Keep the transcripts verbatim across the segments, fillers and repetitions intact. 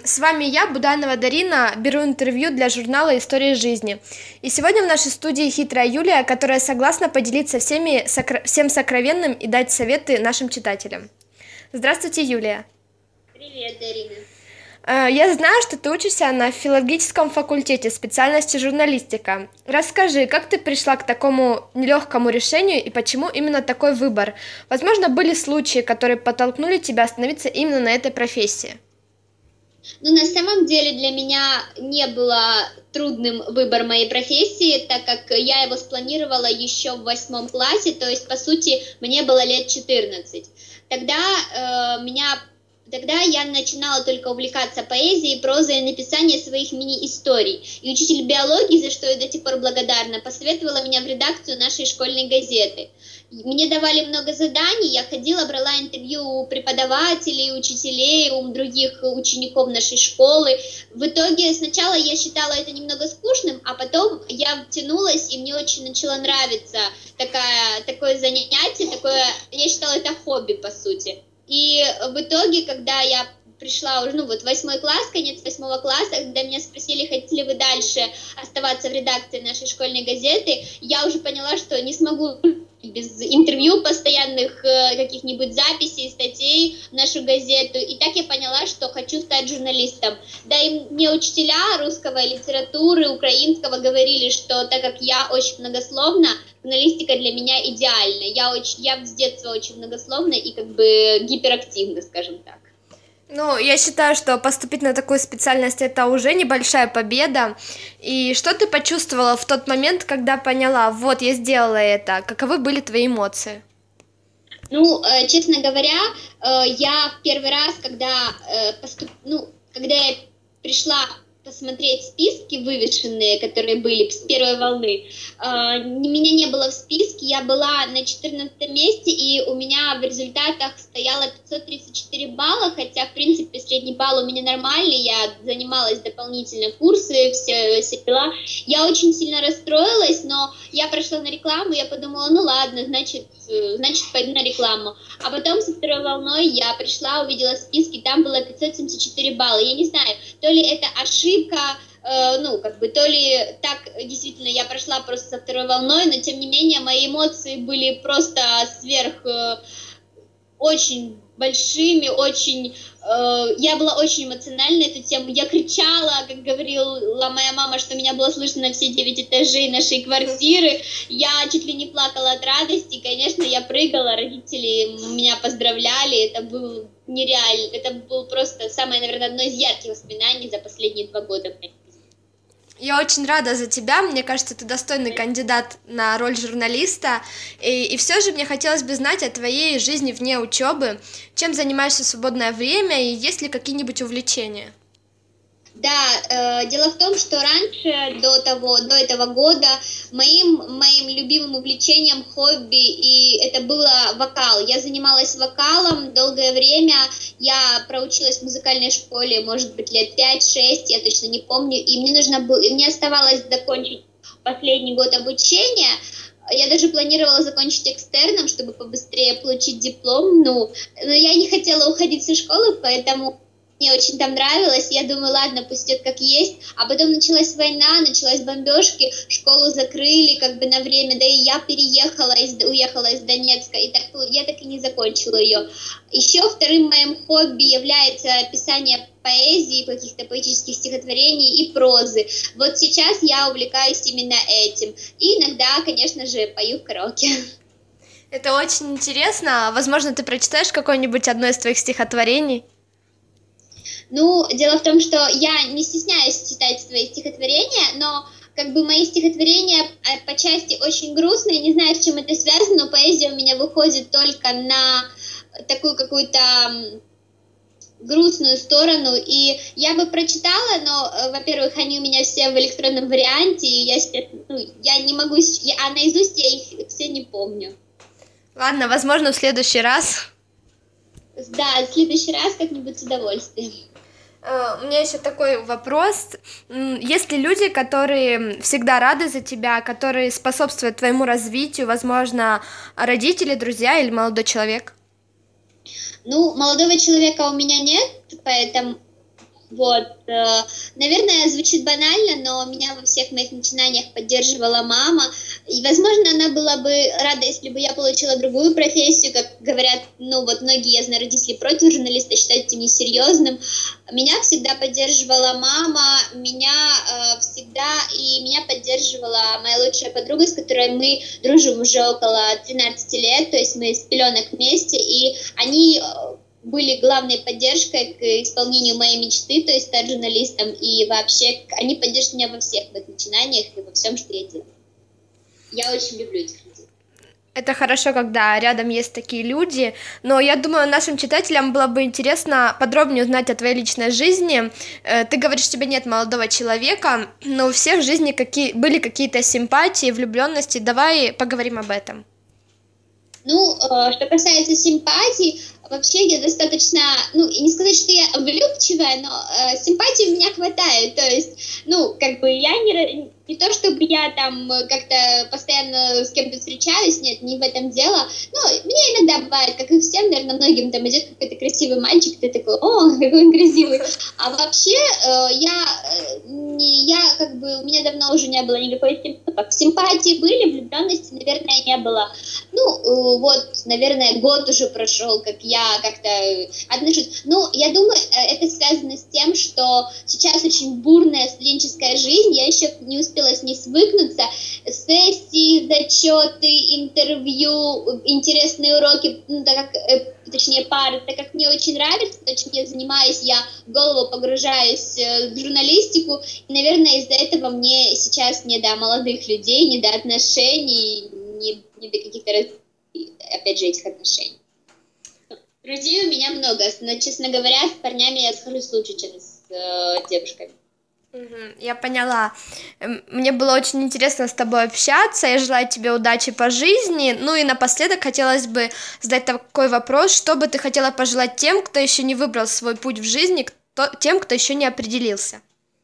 С вами я, Буданова Дарина, беру интервью для журнала «История жизни». И сегодня в нашей студии хитрая Юлия, которая согласна поделиться всеми, сокро... всем сокровенным и дать советы нашим читателям. Здравствуйте, Юлия. Привет, Дарина. Э, Я знаю, что ты учишься на филологическом факультете специальности журналистика. Расскажи, как ты пришла к такому нелегкому решению и почему именно такой выбор? Возможно, были случаи, которые подтолкнули тебя остановиться именно на этой профессии. Ну, на самом деле для меня не было трудным выбор моей профессии, так как я его спланировала еще в восьмом классе, то есть, по сути, мне было лет четырнадцать. Тогда э, меня Тогда я начинала только увлекаться поэзией, прозой и написанием своих мини-историй. И учитель биологии, за что я до сих пор благодарна, посоветовала меня в редакцию нашей школьной газеты. Мне давали много заданий, я ходила, брала интервью у преподавателей, учителей, у других учеников нашей школы. В итоге сначала я считала это немного скучным, а потом я втянулась, и мне очень начало нравиться такая, такое занятие, такое, я считала это хобби, по сути. И в итоге, когда я пришла уже, ну вот восьмой класс, конец восьмого класса, когда меня спросили, хотите ли вы дальше оставаться в редакции нашей школьной газеты, я уже поняла, что не смогу без интервью, постоянных э, каких-нибудь записей, статей в нашу газету. И так я поняла, что хочу стать журналистом. Да и мне учителя русского литературы, украинского говорили, что так как я очень многословна, журналистика для меня идеальна. Я, очень, я с детства очень многословна и как бы гиперактивна, скажем так. Ну, я считаю, что поступить на такую специальность это уже небольшая победа. И что ты почувствовала в тот момент, когда поняла, вот, я сделала это? Каковы были твои эмоции? Ну, э, честно говоря, э, я в первый раз, когда, э, поступ... ну, когда я пришла посмотреть списки вывешенные, которые были с первой волны, э, меня не было в списке, я была на четырнадцатом месте, и у меня в результатах стояло пятьсот тридцать четыре балла, хотя, в принципе, средний балл у меня нормальный, я занималась дополнительно курсы, все, все дела. Я очень сильно расстроилась, но я прошла на рекламу, я подумала, ну ладно, значит, значит, пойду на рекламу. А потом со второй волной я пришла, увидела списки, там было пятьсот семьдесят четыре балла. Я не знаю, то ли это ошибка, э, ну, как бы, то ли так действительно я прошла просто со второй волной, но тем не менее мои эмоции были просто сверх, э, очень большими, очень... Э, я была очень эмоциональна на эту тему. Я кричала, как говорила моя мама, что меня было слышно на все девять этажей нашей квартиры. Я чуть ли не плакала от радости. Конечно, я прыгала, родители меня поздравляли. Это был нереально. Это был просто самое, наверное, одно из ярких воспоминаний за последние два года. Я очень рада за тебя, мне кажется, ты достойный кандидат на роль журналиста, и, и все же мне хотелось бы знать о твоей жизни вне учебы, чем занимаешься в свободное время и есть ли какие-нибудь увлечения? Да, э, дело в том, что раньше, до того, до этого года, моим, моим любимым увлечением, хобби, и это было вокал. Я занималась вокалом долгое время, я проучилась в музыкальной школе, может быть, лет пять-шесть, я точно не помню, и мне нужно было, и мне оставалось закончить последний год обучения. Я даже планировала закончить экстерном, чтобы побыстрее получить диплом, ну, но я не хотела уходить со школы, поэтому... Мне очень там нравилось, я думаю, ладно, пусть идет как есть, а потом началась война, началась бомбежки, школу закрыли как бы на время, да и я переехала, из, уехала из Донецка, и так, я так и не закончила ее. Еще вторым моим хобби является писание поэзии, каких-то поэтических стихотворений и прозы. Вот сейчас я увлекаюсь именно этим, и иногда, конечно же, пою в караоке. Это очень интересно, возможно, ты прочитаешь какое-нибудь одно из твоих стихотворений? Ну, дело в том, что я не стесняюсь читать свои стихотворения, но как бы мои стихотворения по части очень грустные, не знаю, с чем это связано, но поэзия у меня выходит только на такую какую-то грустную сторону, и я бы прочитала, но, во-первых, они у меня все в электронном варианте, и я, ну, я не могу, а наизусть я их все не помню. Ладно, возможно, в следующий раз. Да, в следующий раз как-нибудь с удовольствием. У меня еще такой вопрос. Есть ли люди, которые всегда рады за тебя, которые способствуют твоему развитию, возможно, родители, друзья или молодой человек? Ну, молодого человека у меня нет, поэтому Вот, э, наверное, звучит банально, но меня во всех моих начинаниях поддерживала мама, и, возможно, она была бы рада, если бы я получила другую профессию, как говорят, ну, вот многие, я знаю, родители против журналиста, считают этим несерьезным. Меня всегда поддерживала мама, меня э, всегда, и меня поддерживала моя лучшая подруга, с которой мы дружим уже около тринадцати лет, то есть мы с пеленок вместе, и они были главной поддержкой к исполнению моей мечты, то есть стать журналистом, и вообще они поддерживают меня во всех моих начинаниях и во всем, что я делаю. Я очень люблю этих людей. Это хорошо, когда рядом есть такие люди, но я думаю, нашим читателям было бы интересно подробнее узнать о твоей личной жизни. Ты говоришь, у тебя нет молодого человека, но у всех в жизни какие... были какие-то симпатии, влюбленности. Давай поговорим об этом. Ну, что касается симпатий, вообще я достаточно, ну, и не сказать, что я влюбчивая, но э, симпатий у меня хватает, то есть, ну, как бы я не, не то, чтобы я там как-то постоянно с кем-то встречаюсь, нет, не в этом дело, ну, мне иногда бывает, как и всем, наверное, многим там идет какой-то красивый мальчик, ты такой, о, какой он красивый, а вообще э, я, не, я, как бы, у меня давно уже не было никакой симпатии, были, влюбленности, наверное, не было, ну, э, вот, наверное, год уже прошел, как я я как-то отношусь. Ну, я думаю, это связано с тем, что сейчас очень бурная студенческая жизнь, я еще не успела с ней свыкнуться. Сессии, зачеты, интервью, интересные уроки, ну, так как, точнее, пары, так как мне очень нравится, то, чем я занимаюсь, я в голову погружаюсь в журналистику, и, наверное, из-за этого мне сейчас не до молодых людей, не до отношений, не, не до каких-то, опять же, этих отношений. Друзей у меня много, но, честно говоря, с парнями я схожусь лучше, чем с э, девушками. Я поняла. Мне было очень интересно с тобой общаться, я желаю тебе удачи по жизни, ну и напоследок хотелось бы задать такой вопрос, что бы ты хотела пожелать тем, кто еще не выбрал свой путь в жизни, кто, тем, кто еще не определился?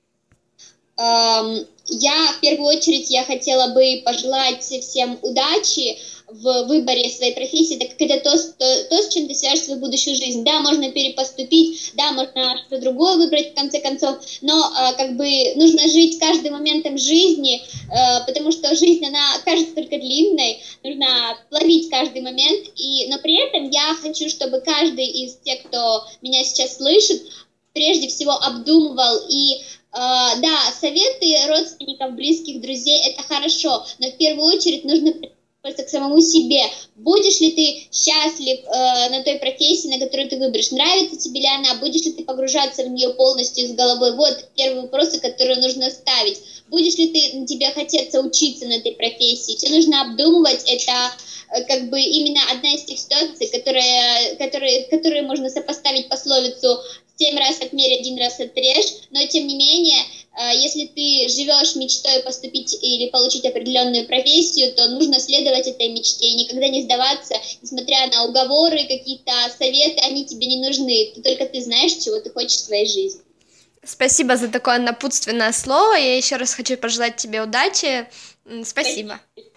Um, я, в первую очередь, я хотела бы пожелать всем удачи в выборе своей профессии, так как это то, то, то, с чем ты свяжешь свою будущую жизнь. Да, можно перепоступить, да, можно что-то другое выбрать, в конце концов, но э, как бы нужно жить каждым моментом жизни, э, потому что жизнь, она кажется только длинной, нужно ловить каждый момент, и, но при этом я хочу, чтобы каждый из тех, кто меня сейчас слышит, прежде всего обдумывал и Uh, да, советы родственников, близких, друзей — это хорошо, но в первую очередь нужно прислушиваться к самому себе. Будешь ли ты счастлив uh, на той профессии, на которую ты выберешь? Нравится тебе ли она? Будешь ли ты погружаться в нее полностью с головой? Вот первые вопросы, которые нужно ставить. Будешь ли ты, тебе хотеться учиться на этой профессии? Все нужно обдумывать. Это как бы именно одна из тех ситуаций, которые, которые, которые можно сопоставить пословицу «семь раз отмерь, один раз отрежь», но тем не менее, если ты живешь мечтой поступить или получить определенную профессию, то нужно следовать этой мечте и никогда не сдаваться, несмотря на уговоры, какие-то советы, они тебе не нужны, только ты знаешь, чего ты хочешь в своей жизни. Спасибо за такое напутственное слово, я еще раз хочу пожелать тебе удачи, спасибо.